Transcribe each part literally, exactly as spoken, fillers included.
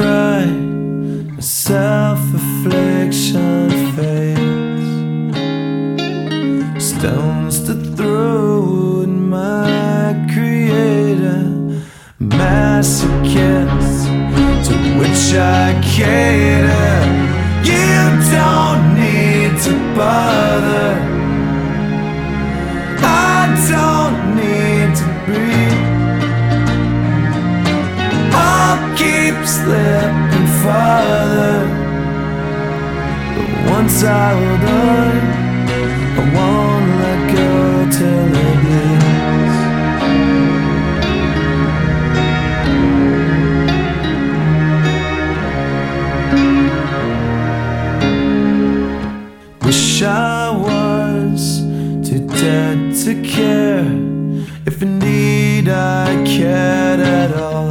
cry, my self-affliction fades. Stones to throw at my creator, masochist to which I cater. You don't need to bother, I don't need to breathe. I'll keep slipping farther, but once I hold on, I won't let go till it bleeds. Wish I was too dead to care, if indeed I cared at all.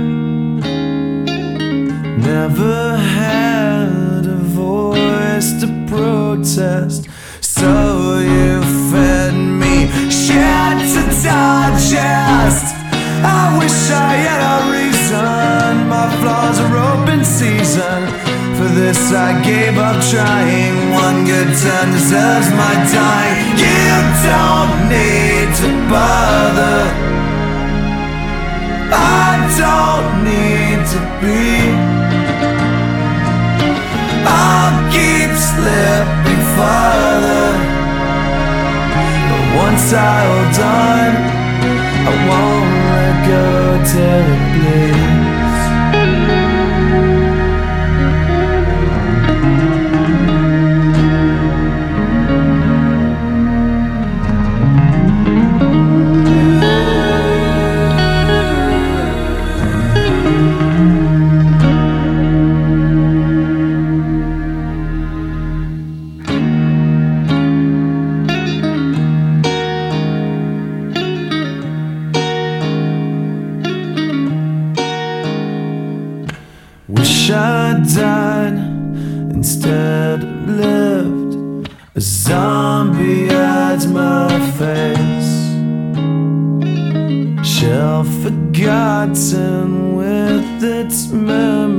Never had a voice to protest, so you fed me shit to digest. I wish I had a reason, my flaws are open season. For this I gave up trying, one good turn deserves my time. You don't need to bother, I don't need to be. I'll keep slipping farther, but once I hold on, I won't let go till it bleeds. Wish I died instead of lived, a zombie hides my face, shell forgotten with its memory.